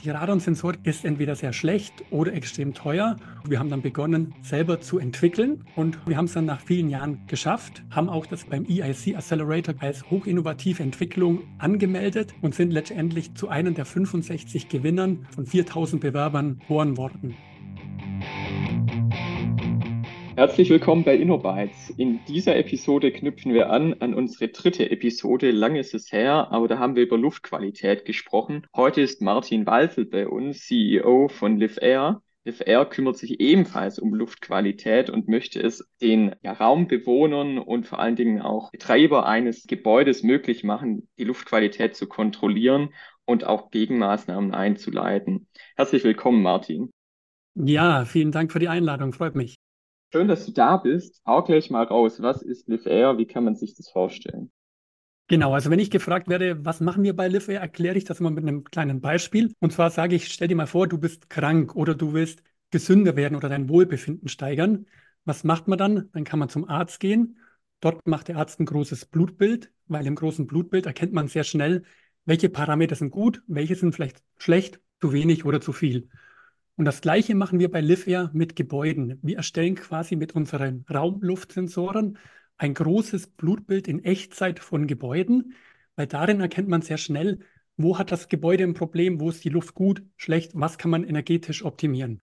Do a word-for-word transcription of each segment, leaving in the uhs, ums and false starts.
Die Radonsensorik ist entweder sehr schlecht oder extrem teuer. Wir haben dann begonnen, selber zu entwickeln und wir haben es dann nach vielen Jahren geschafft, haben auch das beim E I C Accelerator als hochinnovative Entwicklung angemeldet und sind letztendlich zu einem der fünfundsechzig Gewinnern von viertausend Bewerbern geboren worden. Herzlich willkommen bei InnoBytes. In dieser Episode knüpfen wir an an unsere dritte Episode. Lang ist es her, aber da haben wir über Luftqualität gesprochen. Heute ist Martin Walsel bei uns, C E O von LiveAir. LiveAir kümmert sich ebenfalls um Luftqualität und möchte es den ja, Raumbewohnern und vor allen Dingen auch Betreiber eines Gebäudes möglich machen, die Luftqualität zu kontrollieren und auch Gegenmaßnahmen einzuleiten. Herzlich willkommen, Martin. Ja, vielen Dank für die Einladung, freut mich. Schön, dass du da bist. Hau gleich mal raus. Was ist LiveAir? Wie kann man sich das vorstellen? Genau, also wenn ich gefragt werde, was machen wir bei LiveAir, erkläre ich das immer mit einem kleinen Beispiel. Und zwar sage ich, stell dir mal vor, du bist krank oder du willst gesünder werden oder dein Wohlbefinden steigern. Was macht man dann? Dann kann man zum Arzt gehen. Dort macht der Arzt ein großes Blutbild, weil im großen Blutbild erkennt man sehr schnell, welche Parameter sind gut, welche sind vielleicht schlecht, zu wenig oder zu viel. Und das Gleiche machen wir bei LiveAir mit Gebäuden. Wir erstellen quasi mit unseren Raumluftsensoren ein großes Blutbild in Echtzeit von Gebäuden, weil darin erkennt man sehr schnell, wo hat das Gebäude ein Problem, wo ist die Luft gut, schlecht, was kann man energetisch optimieren.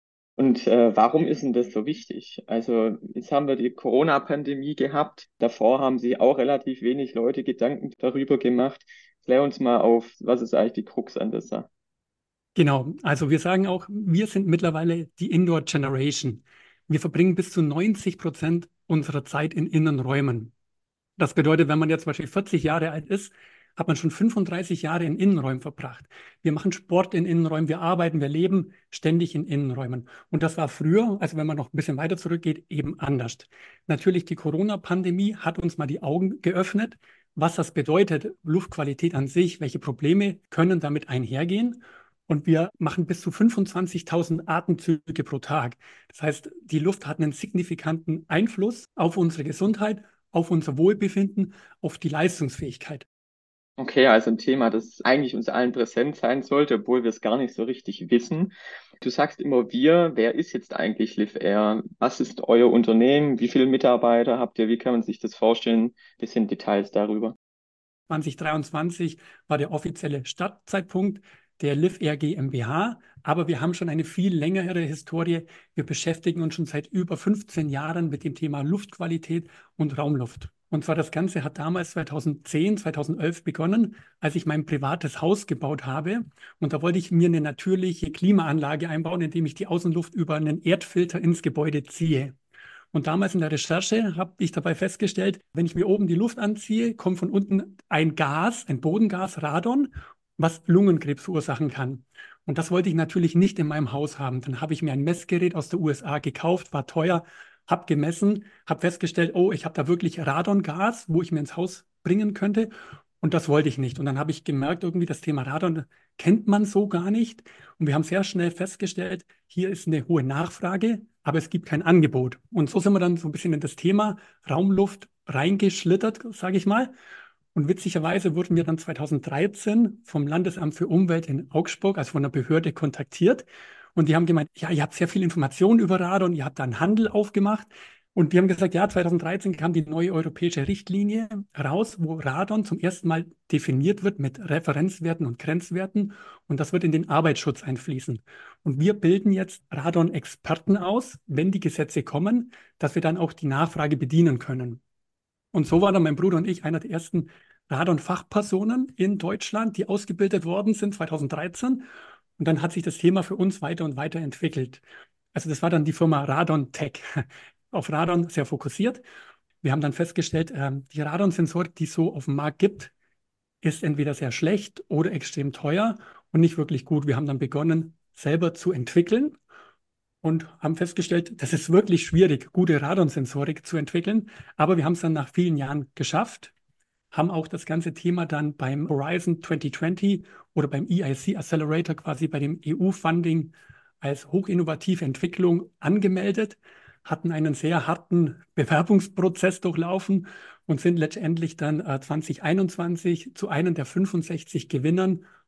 Und äh, warum ist denn das so wichtig? Also jetzt haben wir die Corona-Pandemie gehabt. Davor haben sich auch relativ wenig Leute Gedanken darüber gemacht. Klär uns mal auf, was ist eigentlich die Krux an der Sache? Genau, also wir sagen auch, wir sind mittlerweile die Indoor Generation. Wir verbringen bis zu neunzig Prozent unserer Zeit in Innenräumen. Das bedeutet, wenn man jetzt zum Beispiel vierzig Jahre alt ist, hat man schon fünfunddreißig Jahre in Innenräumen verbracht. Wir machen Sport in Innenräumen, wir arbeiten, wir leben ständig in Innenräumen. Und das war früher, also wenn man noch ein bisschen weiter zurückgeht, eben anders. Natürlich, die Corona-Pandemie hat uns mal die Augen geöffnet, was das bedeutet, Luftqualität an sich, welche Probleme können damit einhergehen. Und wir machen bis zu fünfundzwanzigtausend Atemzüge pro Tag. Das heißt, die Luft hat einen signifikanten Einfluss auf unsere Gesundheit, auf unser Wohlbefinden, auf die Leistungsfähigkeit. Okay, also ein Thema, das eigentlich uns allen präsent sein sollte, obwohl wir es gar nicht so richtig wissen. Du sagst immer wir. Wer ist jetzt eigentlich LiveAir? Was ist euer Unternehmen? Wie viele Mitarbeiter habt ihr? Wie kann man sich das vorstellen? Bisschen Details darüber. zwanzig dreiundzwanzig war der offizielle Startzeitpunkt der LiveAir GmbH, aber wir haben schon eine viel längere Historie. Wir beschäftigen uns schon seit über fünfzehn Jahren mit dem Thema Luftqualität und Raumluft. Und zwar das Ganze hat damals zweitausendzehn, zweitausendelf begonnen, als ich mein privates Haus gebaut habe. Und da wollte ich mir eine natürliche Klimaanlage einbauen, indem ich die Außenluft über einen Erdfilter ins Gebäude ziehe. Und damals in der Recherche habe ich dabei festgestellt, wenn ich mir oben die Luft anziehe, kommt von unten ein Gas, ein Bodengas, Radon, was Lungenkrebs verursachen kann. Und das wollte ich natürlich nicht in meinem Haus haben. Dann habe ich mir ein Messgerät aus der U S A gekauft, war teuer, habe gemessen, habe festgestellt, oh, ich habe da wirklich Radongas, wo ich mir ins Haus bringen könnte. Und das wollte ich nicht. Und dann habe ich gemerkt, irgendwie das Thema Radon kennt man so gar nicht. Und wir haben sehr schnell festgestellt, hier ist eine hohe Nachfrage, aber es gibt kein Angebot. Und so sind wir dann so ein bisschen in das Thema Raumluft reingeschlittert, sage ich mal. Und witzigerweise wurden wir dann zweitausenddreizehn vom Landesamt für Umwelt in Augsburg, also von der Behörde, kontaktiert. Und die haben gemeint, ja, ihr habt sehr viel Informationen über Radon, ihr habt da einen Handel aufgemacht. Und die haben gesagt, ja, zweitausenddreizehn kam die neue europäische Richtlinie raus, wo Radon zum ersten Mal definiert wird mit Referenzwerten und Grenzwerten. Und das wird in den Arbeitsschutz einfließen. Und wir bilden jetzt Radon-Experten aus, wenn die Gesetze kommen, dass wir dann auch die Nachfrage bedienen können. Und so war dann mein Bruder und ich einer der ersten Radon-Fachpersonen in Deutschland, die ausgebildet worden sind zweitausenddreizehn. Und dann hat sich das Thema für uns weiter und weiter entwickelt. Also das war dann die Firma Radon Tech, auf Radon sehr fokussiert. Wir haben dann festgestellt, ähm, die Radon-Sensorik, die es so auf dem Markt gibt, ist entweder sehr schlecht oder extrem teuer und nicht wirklich gut. Wir haben dann begonnen, selber zu entwickeln und haben festgestellt, das ist wirklich schwierig, gute Radonsensorik zu entwickeln. Aber wir haben es dann nach vielen Jahren geschafft, haben auch das ganze Thema dann beim Horizon zwanzig zwanzig oder beim E I C Accelerator quasi bei dem E U-Funding als hochinnovative Entwicklung angemeldet, hatten einen sehr harten Bewerbungsprozess durchlaufen und sind letztendlich dann äh, zwanzig einundzwanzig zu einem der fünfundsechzig Gewinnern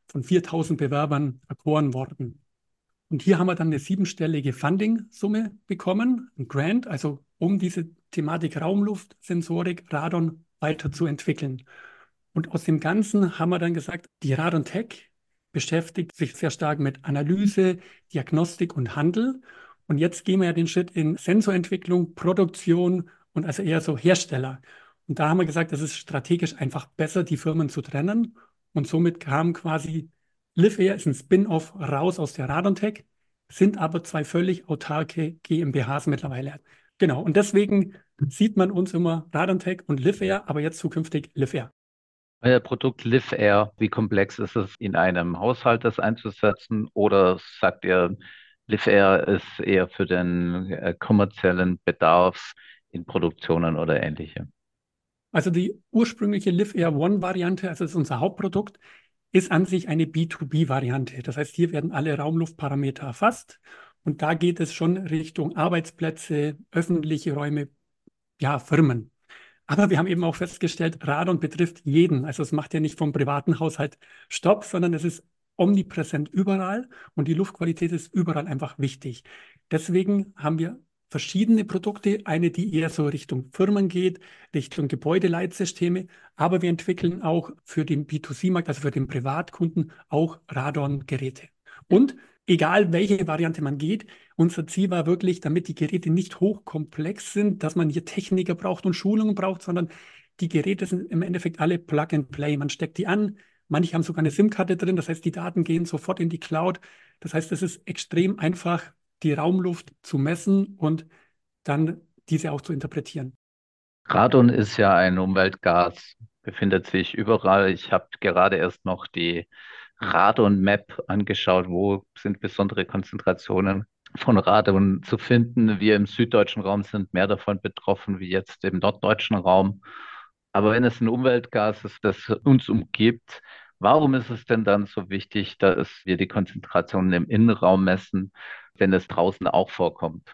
von viertausend Bewerbern erkoren worden. Und hier haben wir dann eine siebenstellige Funding-Summe bekommen, ein Grant, also um diese Thematik Raumluftsensorik, Radon weiterzuentwickeln. Und aus dem Ganzen haben wir dann gesagt, die Radon Tech beschäftigt sich sehr stark mit Analyse, Diagnostik und Handel. Und jetzt gehen wir ja den Schritt in Sensorentwicklung, Produktion und also eher so Hersteller. Und da haben wir gesagt, es ist strategisch einfach besser, die Firmen zu trennen. Und somit kam quasi Livair ist ein Spin-off raus aus der Radon Tech, sind aber zwei völlig autarke GmbHs mittlerweile. Genau, und deswegen sieht man uns immer Radon Tech und Livair, aber jetzt zukünftig Livair. Euer Produkt Livair, wie komplex ist es, in einem Haushalt das einzusetzen? Oder sagt ihr, Livair ist eher für den äh, kommerziellen Bedarf in Produktionen oder ähnlichem? Also die ursprüngliche Livair One-Variante, also das ist unser Hauptprodukt, ist an sich eine B zwei B-Variante. Das heißt, hier werden alle Raumluftparameter erfasst und da geht es schon Richtung Arbeitsplätze, öffentliche Räume, ja, Firmen. Aber wir haben eben auch festgestellt, Radon betrifft jeden. Also es macht ja nicht vom privaten Haushalt Stopp, sondern es ist omnipräsent überall und die Luftqualität ist überall einfach wichtig. Deswegen haben wir verschiedene Produkte, eine, die eher so Richtung Firmen geht, Richtung Gebäudeleitsysteme, aber wir entwickeln auch für den B zwei C-Markt, also für den Privatkunden, auch Radon-Geräte. Und egal welche Variante man geht, unser Ziel war wirklich, damit die Geräte nicht hochkomplex sind, dass man hier Techniker braucht und Schulungen braucht, sondern die Geräte sind im Endeffekt alle Plug and Play. Man steckt die an, manche haben sogar eine SIM-Karte drin, das heißt, die Daten gehen sofort in die Cloud. Das heißt, es ist extrem einfach, die Raumluft zu messen und dann diese auch zu interpretieren. Radon ist ja ein Umweltgas, befindet sich überall. Ich habe gerade erst noch die Radon-Map angeschaut, wo sind besondere Konzentrationen von Radon zu finden. Wir im süddeutschen Raum sind mehr davon betroffen wie jetzt im norddeutschen Raum. Aber wenn es ein Umweltgas ist, das uns umgibt, warum ist es denn dann so wichtig, dass wir die Konzentrationen im Innenraum messen, wenn es draußen auch vorkommt?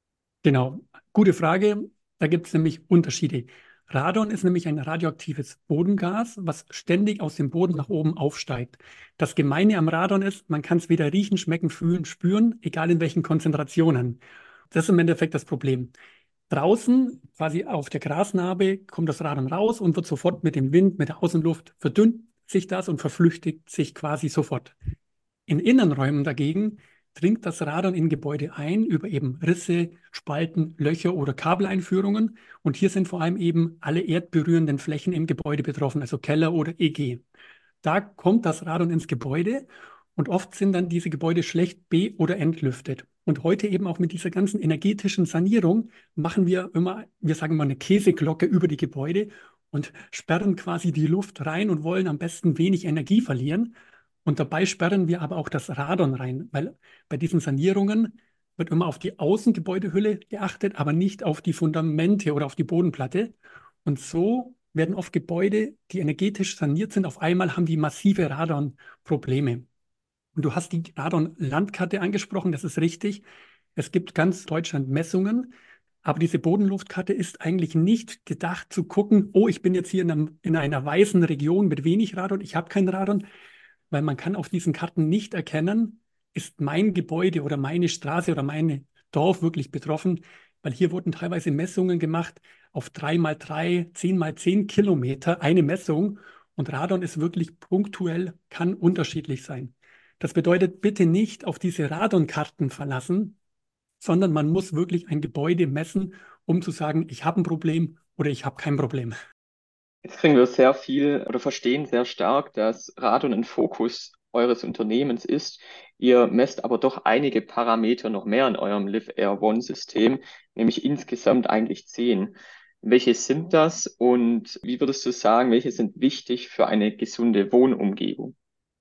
Genau, gute Frage. Da gibt es nämlich Unterschiede. Radon ist nämlich ein radioaktives Bodengas, was ständig aus dem Boden nach oben aufsteigt. Das Gemeine am Radon ist, man kann es weder riechen, schmecken, fühlen, spüren, egal in welchen Konzentrationen. Das ist im Endeffekt das Problem. Draußen, quasi auf der Grasnarbe, kommt das Radon raus und wird sofort mit dem Wind, mit der Außenluft verdünnt sich das und verflüchtigt sich quasi sofort. In Innenräumen dagegen dringt das Radon in Gebäude ein über eben Risse, Spalten, Löcher oder Kabeleinführungen. Und hier sind vor allem eben alle erdberührenden Flächen im Gebäude betroffen, also Keller oder E G. Da kommt das Radon ins Gebäude und oft sind dann diese Gebäude schlecht be- oder entlüftet. Und heute eben auch mit dieser ganzen energetischen Sanierung machen wir immer, wir sagen mal, eine Käseglocke über die Gebäude und sperren quasi die Luft rein und wollen am besten wenig Energie verlieren. Und dabei sperren wir aber auch das Radon rein, weil bei diesen Sanierungen wird immer auf die Außengebäudehülle geachtet, aber nicht auf die Fundamente oder auf die Bodenplatte. Und so werden oft Gebäude, die energetisch saniert sind, auf einmal haben die massive Radon-Probleme. Und du hast die Radon-Landkarte angesprochen, das ist richtig. Es gibt ganz Deutschland Messungen, aber diese Bodenluftkarte ist eigentlich nicht gedacht zu gucken, oh, ich bin jetzt hier in, einem, in einer weißen Region mit wenig Radon, ich habe kein Radon, weil man kann auf diesen Karten nicht erkennen, ist mein Gebäude oder meine Straße oder mein Dorf wirklich betroffen, weil hier wurden teilweise Messungen gemacht auf drei mal drei, zehn mal zehn Kilometer, eine Messung und Radon ist wirklich punktuell, kann unterschiedlich sein. Das bedeutet, bitte nicht auf diese Radonkarten verlassen, sondern man muss wirklich ein Gebäude messen, um zu sagen, ich habe ein Problem oder ich habe kein Problem. Jetzt kriegen wir sehr viel oder verstehen sehr stark, dass Radon ein Fokus eures Unternehmens ist. Ihr messt aber doch einige Parameter noch mehr in eurem Livair One-System, nämlich insgesamt eigentlich zehn. Welche sind das und wie würdest du sagen, welche sind wichtig für eine gesunde Wohnumgebung?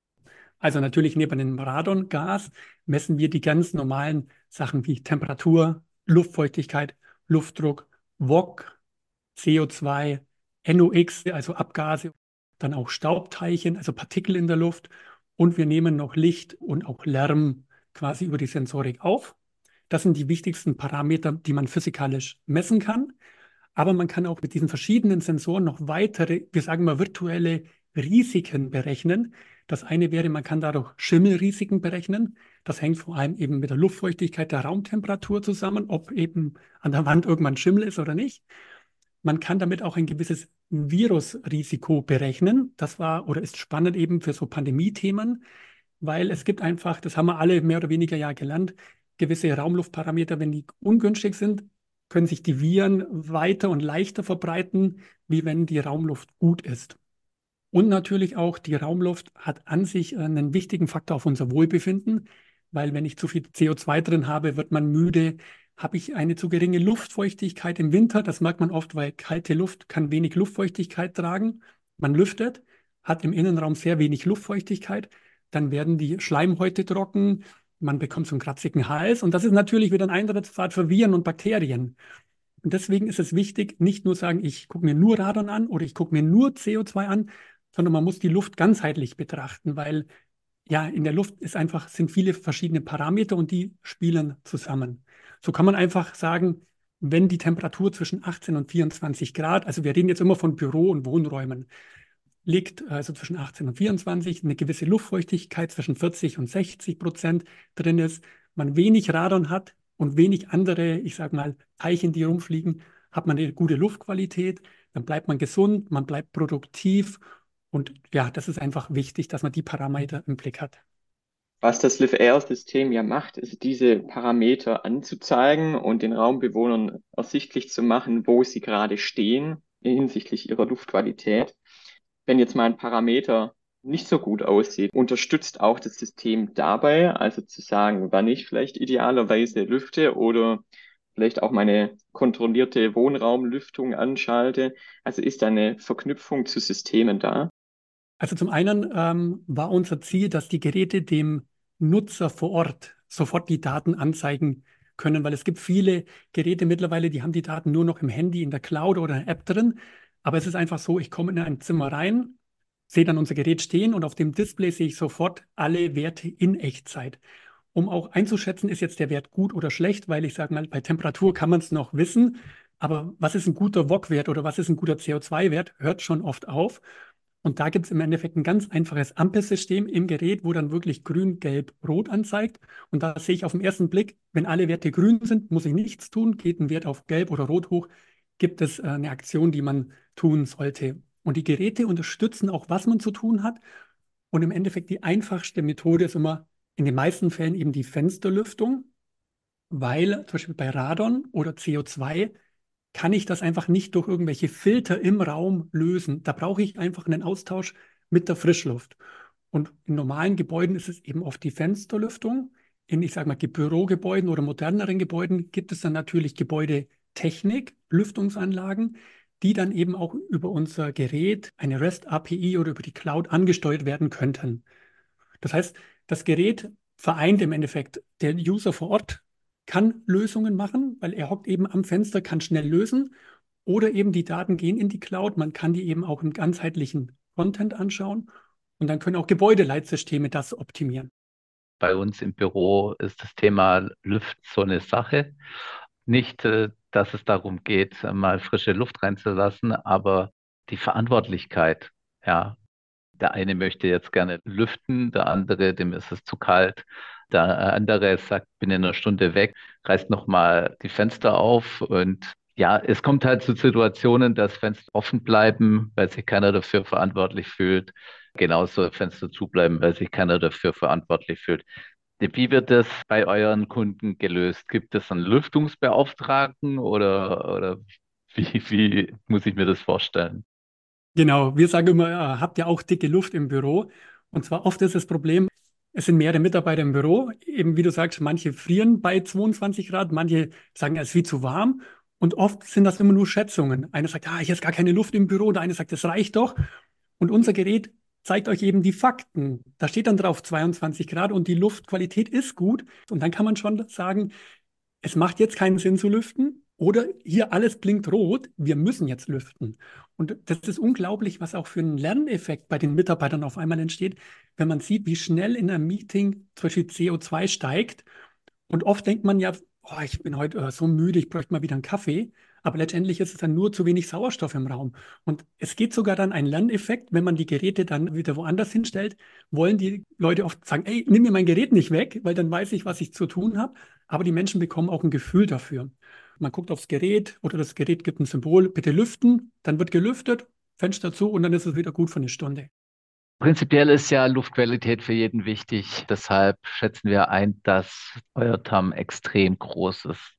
Also natürlich neben dem Radongas messen wir die ganz normalen Sachen wie Temperatur, Luftfeuchtigkeit, Luftdruck, V O C, C O zwei, N O X, also Abgase, dann auch Staubteilchen, also Partikel in der Luft. Und wir nehmen noch Licht und auch Lärm quasi über die Sensorik auf. Das sind die wichtigsten Parameter, die man physikalisch messen kann. Aber man kann auch mit diesen verschiedenen Sensoren noch weitere, wir sagen mal virtuelle Risiken berechnen. Das eine wäre, man kann dadurch Schimmelrisiken berechnen. Das hängt vor allem eben mit der Luftfeuchtigkeit, der Raumtemperatur zusammen, ob eben an der Wand irgendwann Schimmel ist oder nicht. Man kann damit auch ein gewisses Virusrisiko berechnen. Das war oder ist spannend eben für so Pandemie-Themen, weil es gibt einfach, das haben wir alle mehr oder weniger ja gelernt, gewisse Raumluftparameter, wenn die ungünstig sind, können sich die Viren weiter und leichter verbreiten, wie wenn die Raumluft gut ist. Und natürlich auch die Raumluft hat an sich einen wichtigen Faktor auf unser Wohlbefinden, weil wenn ich zu viel C O zwei drin habe, wird man müde. Habe ich eine zu geringe Luftfeuchtigkeit im Winter, das merkt man oft, weil kalte Luft kann wenig Luftfeuchtigkeit tragen. Man lüftet, hat im Innenraum sehr wenig Luftfeuchtigkeit, dann werden die Schleimhäute trocken, man bekommt so einen kratzigen Hals und das ist natürlich wieder ein Eintrittspfad für Viren und Bakterien. Und deswegen ist es wichtig, nicht nur sagen, ich gucke mir nur Radon an oder ich gucke mir nur C O zwei an, sondern man muss die Luft ganzheitlich betrachten, weil ja in der Luft ist einfach, sind viele verschiedene Parameter und die spielen zusammen. So kann man einfach sagen, wenn die Temperatur zwischen achtzehn und vierundzwanzig Grad, also wir reden jetzt immer von Büro- und Wohnräumen, liegt also zwischen achtzehn und vierundzwanzig, eine gewisse Luftfeuchtigkeit zwischen vierzig und sechzig Prozent drin ist, man wenig Radon hat und wenig andere, ich sage mal, Teilchen, die rumfliegen, hat man eine gute Luftqualität, dann bleibt man gesund, man bleibt produktiv und ja, das ist einfach wichtig, dass man die Parameter im Blick hat. Was das Live-Air-System ja macht, ist diese Parameter anzuzeigen und den Raumbewohnern ersichtlich zu machen, wo sie gerade stehen hinsichtlich ihrer Luftqualität. Wenn jetzt mal ein Parameter nicht so gut aussieht, unterstützt auch das System dabei, also zu sagen, wann ich vielleicht idealerweise lüfte oder vielleicht auch meine kontrollierte Wohnraumlüftung anschalte. Also ist da eine Verknüpfung zu Systemen da? Also zum einen ähm, war unser Ziel, dass die Geräte dem Nutzer vor Ort sofort die Daten anzeigen können, weil es gibt viele Geräte mittlerweile, die haben die Daten nur noch im Handy, in der Cloud oder in der App drin. Aber es ist einfach so, ich komme in ein Zimmer rein, sehe dann unser Gerät stehen und auf dem Display sehe ich sofort alle Werte in Echtzeit. Um auch einzuschätzen, ist jetzt der Wert gut oder schlecht, weil ich sage mal, bei Temperatur kann man es noch wissen, aber was ist ein guter W O C-Wert oder was ist ein guter C O zwei Wert, hört schon oft auf. Und da gibt es im Endeffekt ein ganz einfaches Ampelsystem im Gerät, wo dann wirklich grün, gelb, rot anzeigt. Und da sehe ich auf den ersten Blick, wenn alle Werte grün sind, muss ich nichts tun. Geht ein Wert auf gelb oder rot hoch, gibt es äh, eine Aktion, die man tun sollte. Und die Geräte unterstützen auch, was man zu tun hat. Und im Endeffekt die einfachste Methode ist immer in den meisten Fällen eben die Fensterlüftung, weil zum Beispiel bei Radon oder C O zwei kann ich das einfach nicht durch irgendwelche Filter im Raum lösen. Da brauche ich einfach einen Austausch mit der Frischluft. Und in normalen Gebäuden ist es eben oft die Fensterlüftung. In, ich sage mal, Bürogebäuden oder moderneren Gebäuden gibt es dann natürlich Gebäudetechnik, Lüftungsanlagen, die dann eben auch über unser Gerät, eine REST-A P I oder über die Cloud angesteuert werden könnten. Das heißt, das Gerät vereint im Endeffekt der User vor Ort kann Lösungen machen, weil er hockt eben am Fenster, kann schnell lösen. Oder eben die Daten gehen in die Cloud. Man kann die eben auch im ganzheitlichen Content anschauen. Und dann können auch Gebäudeleitsysteme das optimieren. Bei uns im Büro ist das Thema Luft so eine Sache. Nicht, äh, dass es darum geht, mal frische Luft reinzulassen, aber die Verantwortlichkeit, ja. Der eine möchte jetzt gerne lüften, der andere, dem ist es zu kalt. Der andere sagt, bin in einer Stunde weg, reißt nochmal die Fenster auf. Und ja, es kommt halt zu Situationen, dass Fenster offen bleiben, weil sich keiner dafür verantwortlich fühlt. Genauso Fenster zubleiben, weil sich keiner dafür verantwortlich fühlt. Wie wird das bei euren Kunden gelöst? Gibt es einen Lüftungsbeauftragten oder, oder wie, wie muss ich mir das vorstellen? Genau, wir sagen immer, äh, habt ihr auch dicke Luft im Büro? Und zwar oft ist das Problem, es sind mehrere Mitarbeiter im Büro. Eben wie du sagst, manche frieren bei zweiundzwanzig Grad, manche sagen, es ist viel zu warm. Und oft sind das immer nur Schätzungen. Einer sagt, ah, ich habe gar keine Luft im Büro. Der eine sagt, das reicht doch. Und unser Gerät zeigt euch eben die Fakten. Da steht dann drauf zweiundzwanzig Grad und die Luftqualität ist gut. Und dann kann man schon sagen, es macht jetzt keinen Sinn zu lüften oder hier alles blinkt rot, wir müssen jetzt lüften. Und das ist unglaublich, was auch für einen Lerneffekt bei den Mitarbeitern auf einmal entsteht, wenn man sieht, wie schnell in einem Meeting zum Beispiel C O zwei steigt. Und oft denkt man ja, oh, ich bin heute äh, so müde, ich bräuchte mal wieder einen Kaffee. aber letztendlich ist es dann nur zu wenig Sauerstoff im Raum. Und es geht sogar dann ein Lerneffekt, wenn man die Geräte dann wieder woanders hinstellt, wollen die Leute oft sagen, ey, nimm mir mein Gerät nicht weg, weil dann weiß ich, was ich zu tun habe. Aber die Menschen bekommen auch ein Gefühl dafür. Man guckt aufs Gerät oder das Gerät gibt ein Symbol, bitte lüften, dann wird gelüftet, Fenster zu und dann ist es wieder gut für eine Stunde. Prinzipiell ist ja Luftqualität für jeden wichtig. Deshalb schätzen wir ein, dass euer T A M extrem groß ist.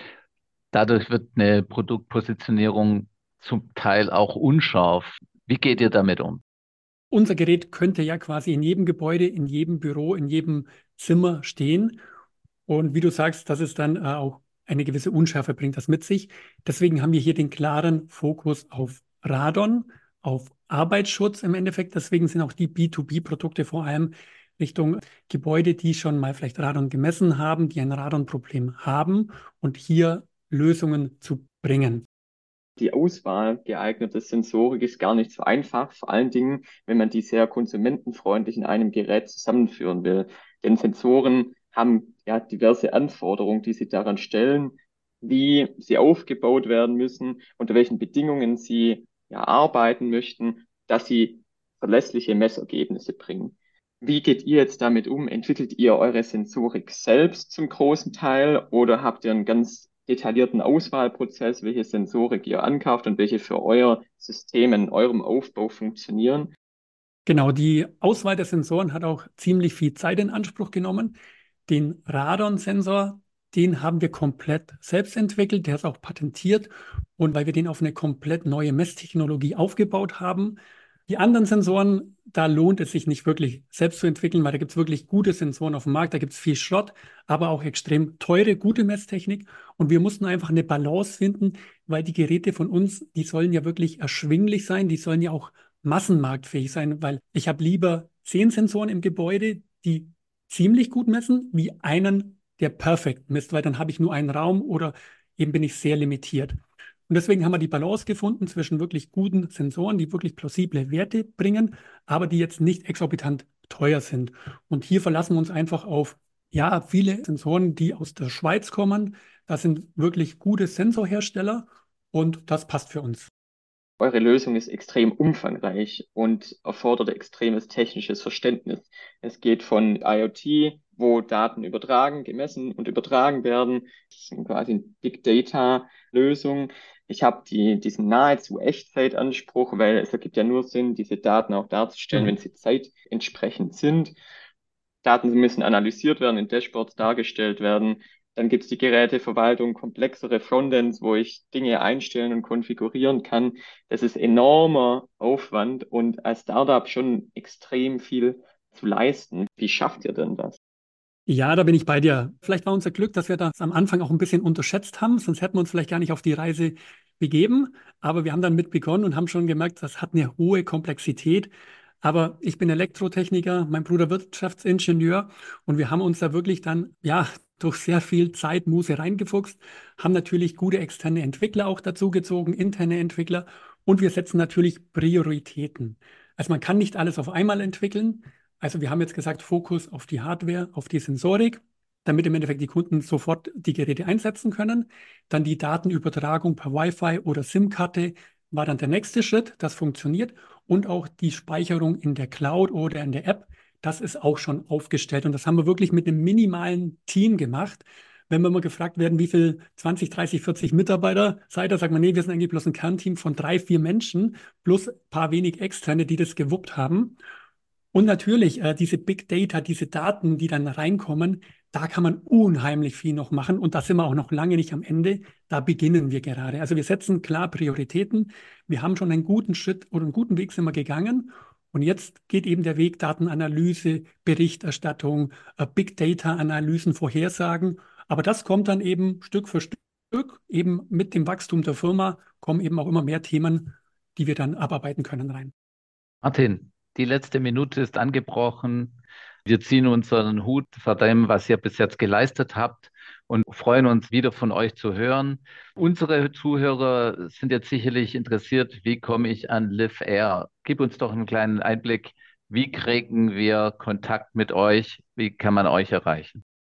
Dadurch wird eine Produktpositionierung zum Teil auch unscharf. Wie geht ihr damit um? Unser Gerät könnte ja quasi in jedem Gebäude, in jedem Büro, in jedem Zimmer stehen. Und wie du sagst, dass es dann äh, auch eine gewisse Unschärfe bringt das mit sich. Deswegen haben wir hier den klaren Fokus auf Radon, auf Arbeitsschutz im Endeffekt. Deswegen sind auch die B zwei B-Produkte vor allem Richtung Gebäude, die schon mal vielleicht Radon gemessen haben, die ein Radonproblem haben und hier Lösungen zu bringen. Die Auswahl geeigneter Sensorik ist gar nicht so einfach, vor allen Dingen, wenn man die sehr konsumentenfreundlich in einem Gerät zusammenführen will. Denn Sensoren haben ja diverse Anforderungen, die sie daran stellen, wie sie aufgebaut werden müssen, unter welchen Bedingungen sie ja arbeiten möchten, dass sie verlässliche Messergebnisse bringen. Wie geht ihr jetzt damit um? Entwickelt ihr eure Sensorik selbst zum großen Teil oder habt ihr einen ganz detaillierten Auswahlprozess, welche Sensorik ihr ankauft und welche für euer System in eurem Aufbau funktionieren? Genau, die Auswahl der Sensoren hat auch ziemlich viel Zeit in Anspruch genommen. Den Radon-Sensor, den haben wir komplett selbst entwickelt, der ist auch patentiert und weil wir den auf eine komplett neue Messtechnologie aufgebaut haben. Die anderen Sensoren, da lohnt es sich nicht wirklich selbst zu entwickeln, weil da gibt es wirklich gute Sensoren auf dem Markt, da gibt es viel Schrott, aber auch extrem teure, gute Messtechnik. Und wir mussten einfach eine Balance finden, weil die Geräte von uns, die sollen ja wirklich erschwinglich sein, die sollen ja auch massenmarktfähig sein, weil ich habe lieber zehn Sensoren im Gebäude, die ziemlich gut messen, wie einen, der perfekt misst, weil dann habe ich nur einen Raum oder eben bin ich sehr limitiert. Und deswegen haben wir die Balance gefunden zwischen wirklich guten Sensoren, die wirklich plausible Werte bringen, aber die jetzt nicht exorbitant teuer sind. Und hier verlassen wir uns einfach auf, ja, viele Sensoren, die aus der Schweiz kommen. Das sind wirklich gute Sensorhersteller und das passt für uns. Eure Lösung ist extrem umfangreich und erfordert extremes technisches Verständnis. Es geht von IoT, wo Daten übertragen, gemessen und übertragen werden. Das ist quasi eine Big Data Lösung. Ich habe die, diesen nahezu Echtzeitanspruch, weil es ergibt ja nur Sinn, diese Daten auch darzustellen, wenn Mhm. sie zeitentsprechend sind. Daten müssen analysiert werden, in Dashboards dargestellt werden. Dann gibt es die Geräteverwaltung, komplexere Frontends, wo ich Dinge einstellen und konfigurieren kann. Das ist enormer Aufwand und als Startup schon extrem viel zu leisten. Wie schafft ihr denn das? Ja, da bin ich bei dir. Vielleicht war unser Glück, dass wir das am Anfang auch ein bisschen unterschätzt haben, sonst hätten wir uns vielleicht gar nicht auf die Reise begeben. Aber wir haben dann mit begonnen und haben schon gemerkt, das hat eine hohe Komplexität. Aber ich bin Elektrotechniker, mein Bruder Wirtschaftsingenieur und wir haben uns da wirklich dann, ja, durch sehr viel Zeit, Muße reingefuchst, haben natürlich gute externe Entwickler auch dazugezogen, interne Entwickler und wir setzen natürlich Prioritäten. Also man kann nicht alles auf einmal entwickeln. Also wir haben jetzt gesagt, Fokus auf die Hardware, auf die Sensorik, damit im Endeffekt die Kunden sofort die Geräte einsetzen können. Dann die Datenübertragung per Wi-Fi oder SIM-Karte war dann der nächste Schritt. Das funktioniert. Und auch die Speicherung in der Cloud oder in der App, das ist auch schon aufgestellt. Und das haben wir wirklich mit einem minimalen Team gemacht. Wenn wir mal gefragt werden, wie viel zwanzig, dreißig, vierzig Mitarbeiter seid ihr, sagt man, nee, wir sind eigentlich bloß ein Kernteam von drei, vier Menschen plus ein paar wenig Externe, die das gewuppt haben. Und natürlich, äh, diese Big Data, diese Daten, die dann reinkommen, da kann man unheimlich viel noch machen. Und da sind wir auch noch lange nicht am Ende. Da beginnen wir gerade. Also wir setzen klar Prioritäten. Wir haben schon einen guten Schritt oder einen guten Weg sind wir gegangen. Und jetzt geht eben der Weg Datenanalyse, Berichterstattung, äh, Big Data Analysen, Vorhersagen. Aber das kommt dann eben Stück für Stück. Eben mit dem Wachstum der Firma kommen eben auch immer mehr Themen, die wir dann abarbeiten können rein. Martin, die letzte Minute ist angebrochen. Wir ziehen unseren Hut vor dem, was ihr bis jetzt geleistet habt und freuen uns wieder von euch zu hören. Unsere Zuhörer sind jetzt sicherlich interessiert, wie komme ich an LiveAir? Gib uns doch einen kleinen Einblick. Wie kriegen wir Kontakt mit euch? Wie kann man euch erreichen?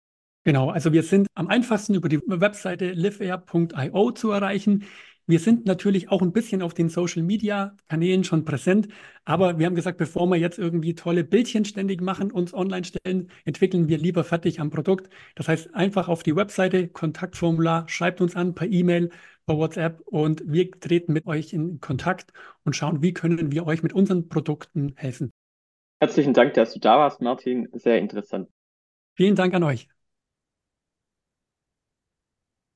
Genau, also wir sind am einfachsten über die Webseite liveair punkt io zu erreichen. Wir sind natürlich auch ein bisschen auf den Social-Media-Kanälen schon präsent, aber wir haben gesagt, bevor wir jetzt irgendwie tolle Bildchen ständig machen, uns online stellen, entwickeln wir lieber fertig am Produkt. Das heißt, einfach auf die Webseite, Kontaktformular, schreibt uns an per E-Mail, per WhatsApp und wir treten mit euch in Kontakt und schauen, wie können wir euch mit unseren Produkten helfen. Herzlichen Dank, dass du da warst, Martin. Sehr interessant. Vielen Dank an euch.